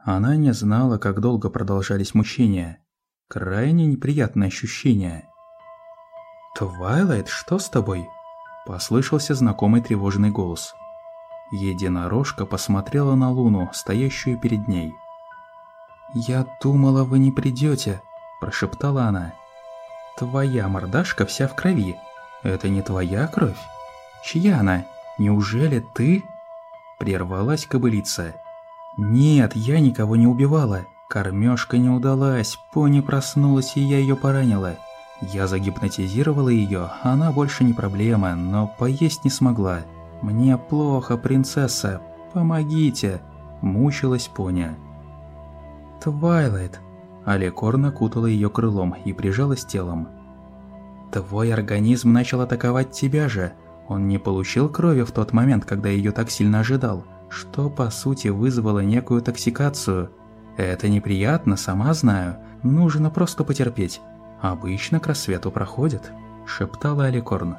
Она не знала, как долго продолжались мучения. Крайне неприятное ощущение. «Твайлайт, что с тобой?» – послышался знакомый тревожный голос. Единорожка посмотрела на Луну, стоящую перед ней. «Я думала, вы не придете», – прошептала она. «Твоя мордашка вся в крови. Это не твоя кровь? Чья она? Неужели ты?» Прервалась кобылица. «Нет, я никого не убивала. Кормежка не удалась, пони проснулась, и я ее поранила. Я загипнотизировала ее, она больше не проблема, но поесть не смогла. Мне плохо, принцесса, помогите!» Мучилась пони. «Твайлайт!» Аликорн окутала ее крылом и прижалась телом. «Твой организм начал атаковать тебя же. Он не получил крови в тот момент, когда ее так сильно ожидал, что по сути вызвало некую токсикацию. Это неприятно, сама знаю. Нужно просто потерпеть. Обычно к рассвету проходит», – шептала Аликорн.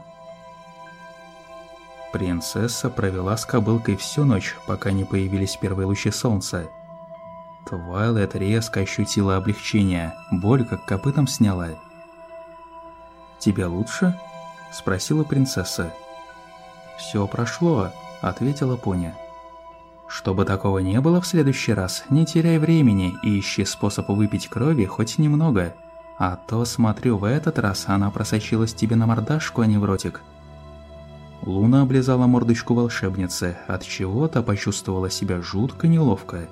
Принцесса провела с кобылкой всю ночь, пока не появились первые лучи солнца. Твайлайт резко ощутила облегчение, боль как копытом сняла. «Тебе лучше?» – спросила принцесса. «Все прошло», – ответила пони. «Чтобы такого не было в следующий раз, не теряй времени и ищи способ выпить крови хоть немного. А то, смотрю, в этот раз она просочилась тебе на мордашку, а не в ротик». Луна облизала мордочку волшебницы, от чего-то почувствовала себя жутко неловко.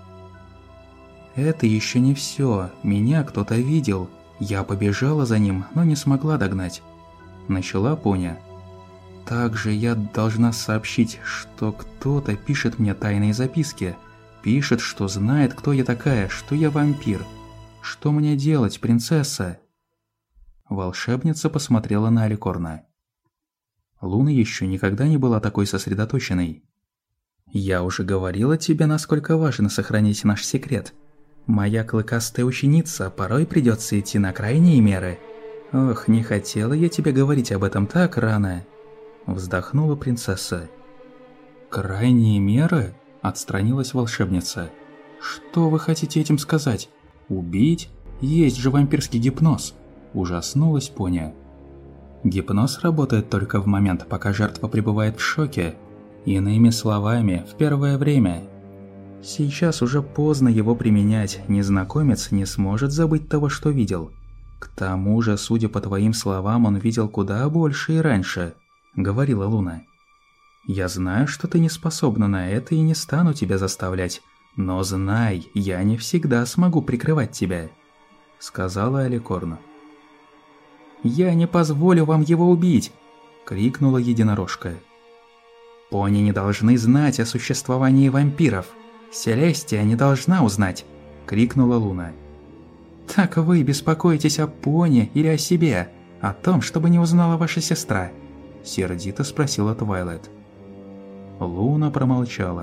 «Это еще не все. Меня кто-то видел. Я побежала за ним, но не смогла догнать», – начала пони. «Также я должна сообщить, что кто-то пишет мне тайные записки. Пишет, что знает, кто я такая, что я вампир. Что мне делать, принцесса?» Волшебница посмотрела на Аликорна. Луна еще никогда не была такой сосредоточенной. «Я уже говорила тебе, насколько важно сохранить наш секрет. Моя клыкастая ученица, порой придется идти на крайние меры. Ох, не хотела я тебе говорить об этом так рано», – вздохнула принцесса. «Крайние меры?» – отстранилась волшебница. «Что вы хотите этим сказать? Убить? Есть же вампирский гипноз!» – ужаснулась пони. «Гипноз работает только в момент, пока жертва пребывает в шоке. Иными словами, в первое время. Сейчас уже поздно его применять, незнакомец не сможет забыть того, что видел. К тому же, судя по твоим словам, он видел куда больше и раньше», – говорила Луна. «Я знаю, что ты не способна на это и не стану тебя заставлять, но знай, я не всегда смогу прикрывать тебя», – сказала Аликорн. «Я не позволю вам его убить!» – крикнула единорожка. «Пони не должны знать о существовании вампиров. Селестия не должна узнать!» – крикнула Луна. «Так вы беспокоитесь о пони или о себе? О том, чтобы не узнала ваша сестра?» – сердито спросила Твайлайт. Луна промолчала.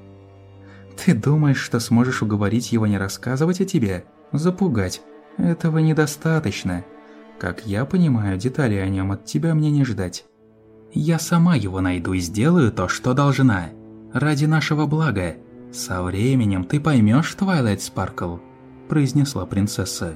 «Ты думаешь, что сможешь уговорить его не рассказывать о тебе? Запугать? Этого недостаточно. Как я понимаю, деталей о нем от тебя мне не ждать. Я сама его найду и сделаю то, что должна. Ради нашего блага. Со временем ты поймешь, Твайлайт Спаркл», – произнесла принцесса.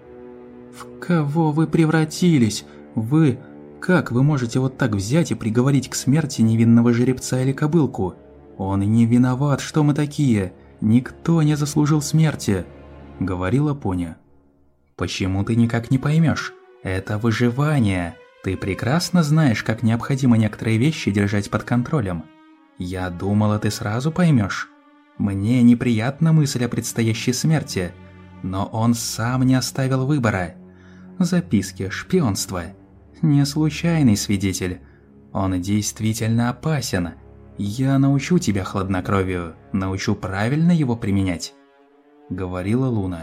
«В кого вы превратились? Вы... Как вы можете вот так взять и приговорить к смерти невинного жеребца или кобылку? Он не виноват, что мы такие. Никто не заслужил смерти», – говорила пони. «Почему ты никак не поймешь? Это выживание. Ты прекрасно знаешь, как необходимо некоторые вещи держать под контролем. Я думала, ты сразу поймешь. Мне неприятна мысль о предстоящей смерти, но он сам не оставил выбора. Записки, шпионство. Не случайный свидетель. Он действительно опасен. Я научу тебя хладнокровию, научу правильно его применять», — говорила Луна.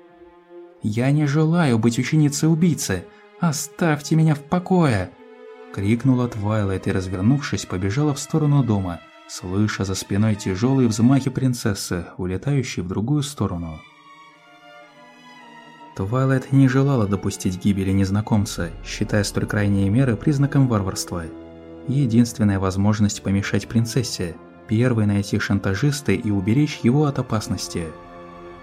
«Я не желаю быть ученицей убийцы. Оставьте меня в покое!» – крикнула Твайлайт и, развернувшись, побежала в сторону дома, слыша за спиной тяжелые взмахи принцессы, улетающей в другую сторону. Твайлайт не желала допустить гибели незнакомца, считая столь крайние меры признаком варварства. Единственная возможность помешать принцессе – первой найти шантажиста и уберечь его от опасности.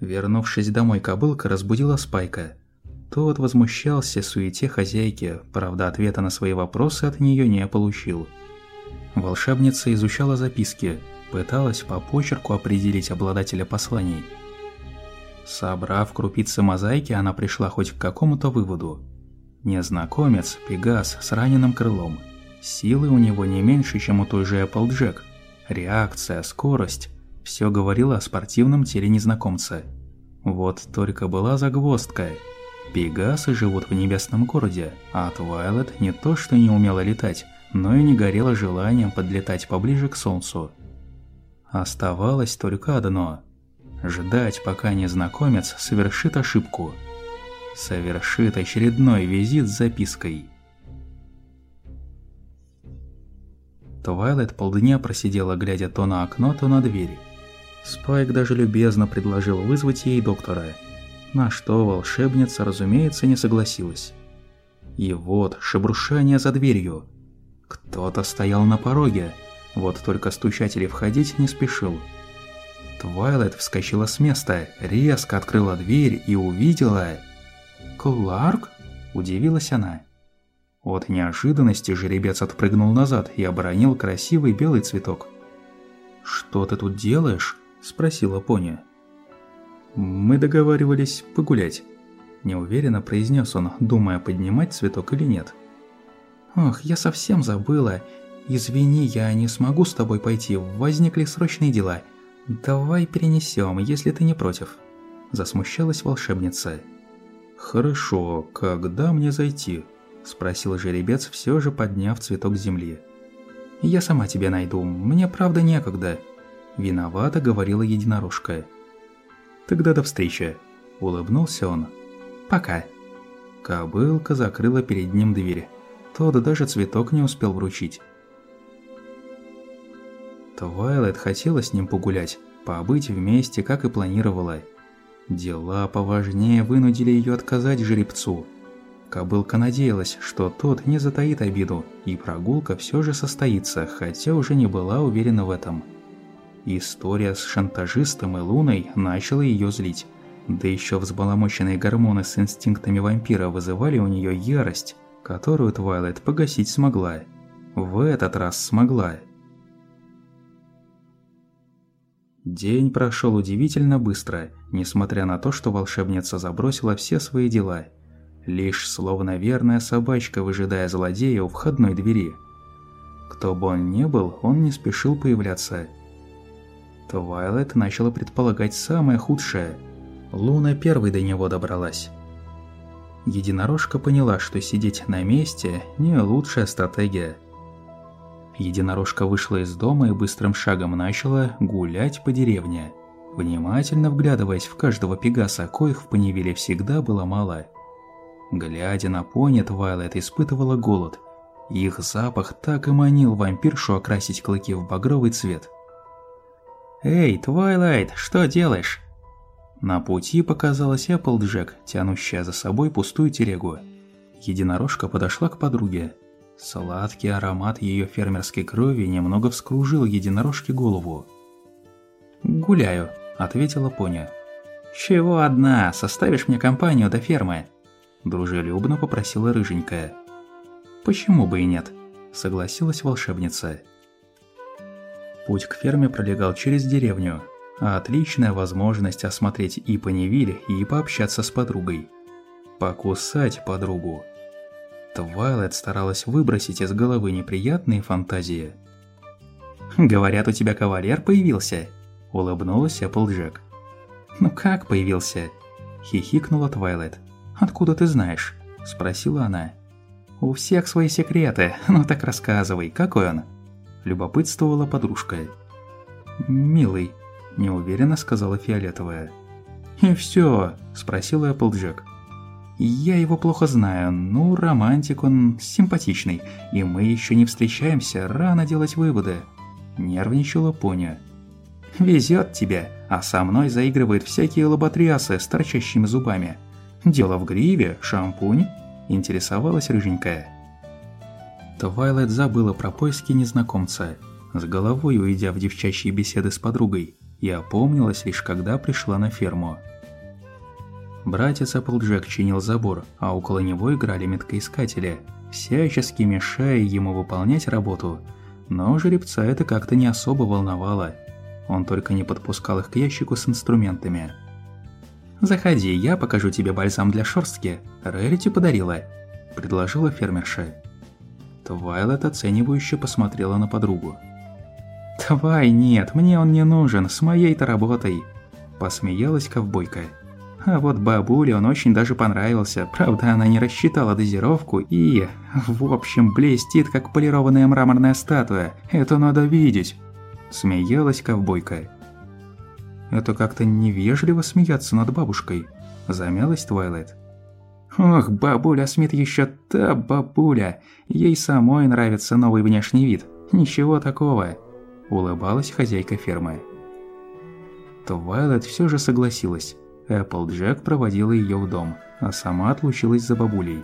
Вернувшись домой, кобылка разбудила Спайка. Тот возмущался суете хозяйки, правда, ответа на свои вопросы от нее не получил. Волшебница изучала записки, пыталась по почерку определить обладателя посланий. Собрав крупицы мозаики, она пришла хоть к какому-то выводу. Незнакомец – Пегас с раненым крылом. Силы у него не меньше, чем у той же Applejack. Реакция, скорость – все говорило о спортивном теле незнакомца. Вот только была загвоздка. Пегасы живут в небесном городе, а Твайлайт не то что не умела летать, но и не горела желанием подлетать поближе к солнцу. Оставалось только одно – ждать, пока незнакомец совершит ошибку. Совершит очередной визит с запиской. Твайлайт полдня просидела, глядя то на окно, то на дверь. Спайк даже любезно предложил вызвать ей доктора, на что волшебница, разумеется, не согласилась. И вот шебрушание за дверью. Кто-то стоял на пороге, вот только стучать или входить не спешил. Твайлайт вскочила с места, резко открыла дверь и увидела... «Кларк?» – удивилась она. От неожиданности жеребец отпрыгнул назад и оборонил красивый белый цветок. «Что ты тут делаешь?» – спросила пони. «Мы договаривались погулять», – неуверенно произнес он, думая, поднимать цветок или нет. «Ох, я совсем забыла. Извини, я не смогу с тобой пойти, возникли срочные дела. Давай перенесем, если ты не против», – засмущалась волшебница. «Хорошо, когда мне зайти?» – спросил жеребец, все же подняв цветок с земли. «Я сама тебя найду, мне правда некогда», – виновато говорила единорожка. «Тогда до встречи», – улыбнулся он. «Пока». Кобылка закрыла перед ним дверь. Тот даже цветок не успел вручить. Твайлайт хотела с ним погулять, побыть вместе, как и планировала. Дела поважнее вынудили ее отказать жеребцу. Кобылка надеялась, что тот не затаит обиду, и прогулка все же состоится, хотя уже не была уверена в этом. История с шантажистом и Луной начала ее злить. Да еще взбаламученные гормоны с инстинктами вампира вызывали у нее ярость, которую Твайлайт погасить смогла. В этот раз смогла. День прошел удивительно быстро, несмотря на то, что волшебница забросила все свои дела. Лишь словно верная собачка, выжидая злодея у входной двери. Кто бы он ни был, он не спешил появляться. Твайлайт начала предполагать самое худшее. Луна первой до него добралась. Единорожка поняла, что сидеть на месте – не лучшая стратегия. Единорожка вышла из дома и быстрым шагом начала гулять по деревне, внимательно вглядываясь в каждого пегаса, коих в Понивиле всегда было мало. Глядя на пони, Твайлайт испытывала голод. Их запах так и манил вампиршу окрасить клыки в багровый цвет. «Эй, Твайлайт, что делаешь?» На пути показалась Applejack, тянущая за собой пустую телегу. Единорожка подошла к подруге. Сладкий аромат ее фермерской крови немного вскружил единорожке голову. «Гуляю», – ответила пони. «Чего одна? Составишь мне компанию до фермы?» – дружелюбно попросила рыженькая. «Почему бы и нет?» – согласилась волшебница. Путь к ферме пролегал через деревню. Отличная возможность осмотреть и Понивиль, и пообщаться с подругой. Покусать подругу. Твайлайт старалась выбросить из головы неприятные фантазии. «Говорят, у тебя кавалер появился?» – улыбнулась Applejack. «Ну как появился?» – хихикнула Твайлайт. «Откуда ты знаешь?» – спросила она. «У всех свои секреты, ну так рассказывай, какой он?» – любопытствовала подружка. «Милый», – неуверенно сказала Фиолетовая. «И всё?» – спросила Applejack. «Я его плохо знаю, ну, романтик он, симпатичный, и мы еще не встречаемся, рано делать выводы», – нервничала пони. «Везет тебе, а со мной заигрывают всякие лоботрясы с торчащими зубами. Дело в гриве, шампунь?» – интересовалась рыженькая. Твайлайт забыла про поиски незнакомца, с головой уйдя в девчачьи беседы с подругой, и опомнилась лишь когда пришла на ферму. Братец Эпплджек чинил забор, а около него играли меткоискатели, всячески мешая ему выполнять работу. Но жеребца это как-то не особо волновало. Он только не подпускал их к ящику с инструментами. «Заходи, я покажу тебе бальзам для шерстки. Рарити подарила», – предложила фермерша. Твайлайт оценивающе посмотрела на подругу. «Твай, нет, мне он не нужен, с моей-то работой», – посмеялась ковбойка. А вот бабуле он очень даже понравился, правда она не рассчитала дозировку и, в общем, блестит как полированная мраморная статуя, это надо видеть, смеялась ковбойка. Это как-то невежливо смеяться над бабушкой, замялась Твайлайт. Ох, бабуля Смит еще та бабуля, ей самой нравится новый внешний вид, ничего такого, улыбалась хозяйка фермы. Твайлайт все же согласилась. Эпплджек проводила ее в дом, а сама отлучилась за бабулей.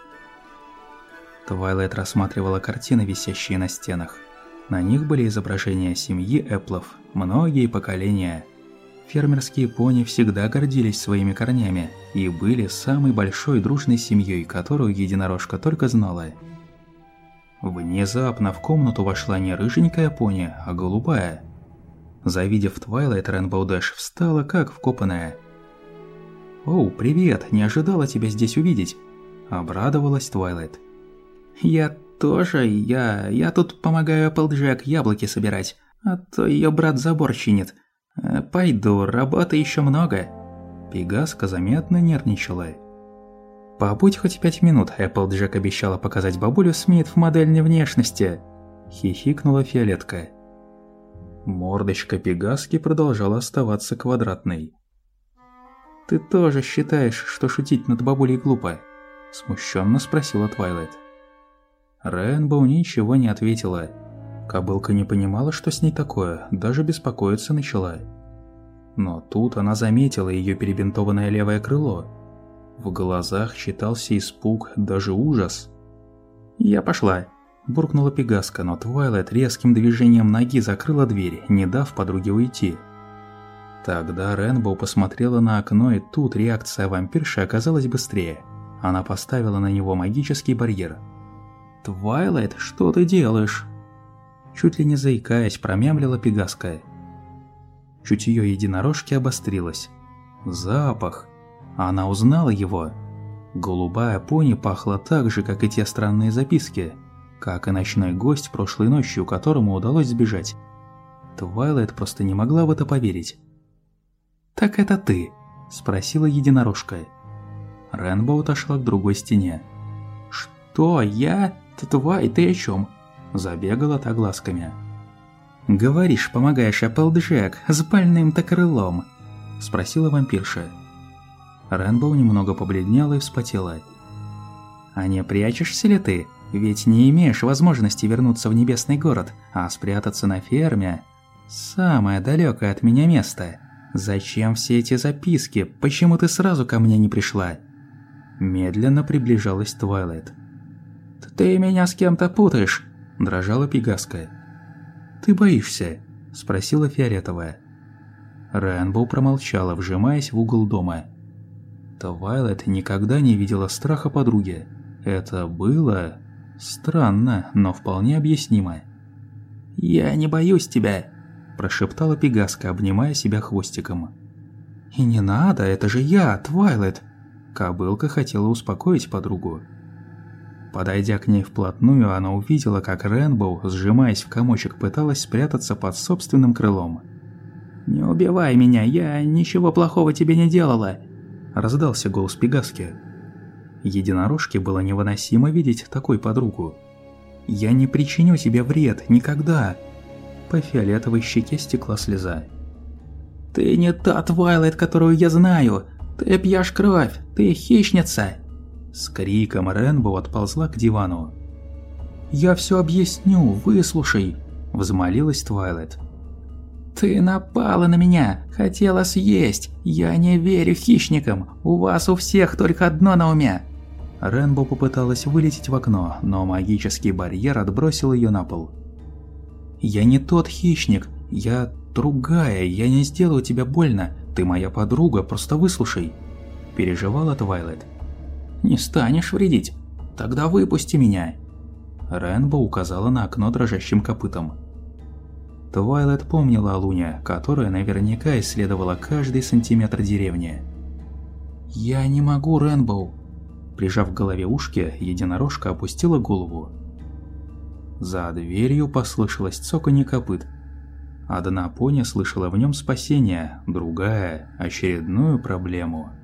Твайлайт рассматривала картины, висящие на стенах. На них были изображения семьи Эпплов, многие поколения. Фермерские пони всегда гордились своими корнями и были самой большой дружной семьей, которую единорожка только знала. Внезапно в комнату вошла не рыженькая пони, а голубая. Завидев Твайлайт, Рейнбоу Дэш встала как вкопанная. «Оу, привет, не ожидала тебя здесь увидеть», – обрадовалась Твайлайт. «Я тоже, я тут помогаю Эпплджек яблоки собирать, а то ее брат забор чинит. Пойду, работы еще много». Пегаска заметно нервничала. «Побудь хоть 5 минут», – Эпплджек обещала показать бабулю Смит в модельной внешности, – хихикнула Фиолетка. Мордочка Пегаски продолжала оставаться квадратной. «Ты тоже считаешь, что шутить над бабулей глупо?» – смущенно спросила Твайлайт. Рейнбоу ничего не ответила. Кобылка не понимала, что с ней такое, даже беспокоиться начала. Но тут она заметила ее перебинтованное левое крыло. В глазах читался испуг, даже ужас. «Я пошла», – буркнула Пегаска, но Твайлайт резким движением ноги закрыла дверь, не дав подруге уйти. Тогда Рейнбоу посмотрела на окно, и тут реакция вампирши оказалась быстрее. Она поставила на него магический барьер. «Твайлайт, что ты делаешь?» Чуть ли не заикаясь, промямлила Пегаска. Чутье единорожки обострилось. Запах. Она узнала его. Голубая пони пахла так же, как и те странные записки, как и ночной гость прошлой ночью, которому удалось сбежать. Твайлайт просто не могла в это поверить. «Так это ты?» – спросила единорожка. Рейнбоу отошла к другой стене. «Что, я? Твай, ты о чем?» – забегала та глазками. «Говоришь, помогаешь Эпплджек с больным-то крылом?» – спросила вампирша. Рейнбоу немного побледнела и вспотела. «А не прячешься ли ты? Ведь не имеешь возможности вернуться в небесный город, а спрятаться на ферме – самое далекое от меня место. Зачем все эти записки? Почему ты сразу ко мне не пришла?» Медленно приближалась Твайлайт. «Ты меня с кем-то путаешь», – дрожала Пегаска. «Ты боишься?» – спросила Фиолетовая. Рейнбоу промолчала, вжимаясь в угол дома. Твайлайт никогда не видела страха подруги. Это было странно, но вполне объяснимо. «Я не боюсь тебя», – прошептала Пегаска, обнимая себя хвостиком. «И не надо, это же я, Твайлайт!» Кобылка хотела успокоить подругу. Подойдя к ней вплотную, она увидела, как Рейнбоу, сжимаясь в комочек, пыталась спрятаться под собственным крылом. «Не убивай меня, я ничего плохого тебе не делала!» – раздался голос Пегаски. Единорожке было невыносимо видеть такой подругу. «Я не причиню тебе вред, никогда!» По фиолетовой щеке стекла слеза. «Ты не та Твайлайт, которую я знаю! Ты пьешь кровь! Ты хищница!» С криком Рейнбоу отползла к дивану. «Я все объясню, выслушай!» – взмолилась Твайлайт. «Ты напала на меня! Хотела съесть! Я не верю хищникам! У вас у всех только одно на уме!» Рейнбоу попыталась вылететь в окно, но магический барьер отбросил ее на пол. «Я не тот хищник! Я другая! Я не сделаю тебе больно! Ты моя подруга, просто выслушай!» – переживала Твайлайт. «Не станешь вредить? Тогда выпусти меня!» Рэнбо указала на окно дрожащим копытом. Твайлайт помнила о Луне, которая наверняка исследовала каждый сантиметр деревни. «Я не могу, Рэнбоу!» Прижав к голове ушки, единорожка опустила голову. За дверью послышалось цоканье копыт. Одна пони слышала в нем спасение, другая – очередную проблему.